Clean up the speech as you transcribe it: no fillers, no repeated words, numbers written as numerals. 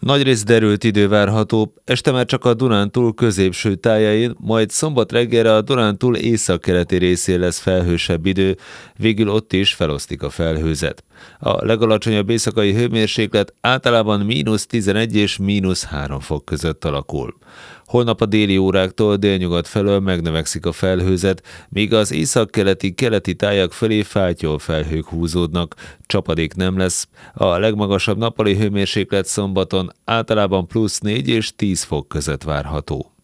Nagyrészt derült idő várható, este már csak a Dunántúl középső tájain, majd szombat reggelre a Dunántúl északkeleti részén lesz felhősebb idő, végül ott is felosztik a felhőzet. A legalacsonyabb éjszakai hőmérséklet általában -11 és -3 fok között alakul. Holnap a déli óráktól délnyugat felől megnövekszik a felhőzet, míg az északkeleti-keleti tájak felé fátyol felhők húzódnak, csapadék nem lesz. A legmagasabb nappali hőmérséklet szombaton általában +4 és 10 fok között várható.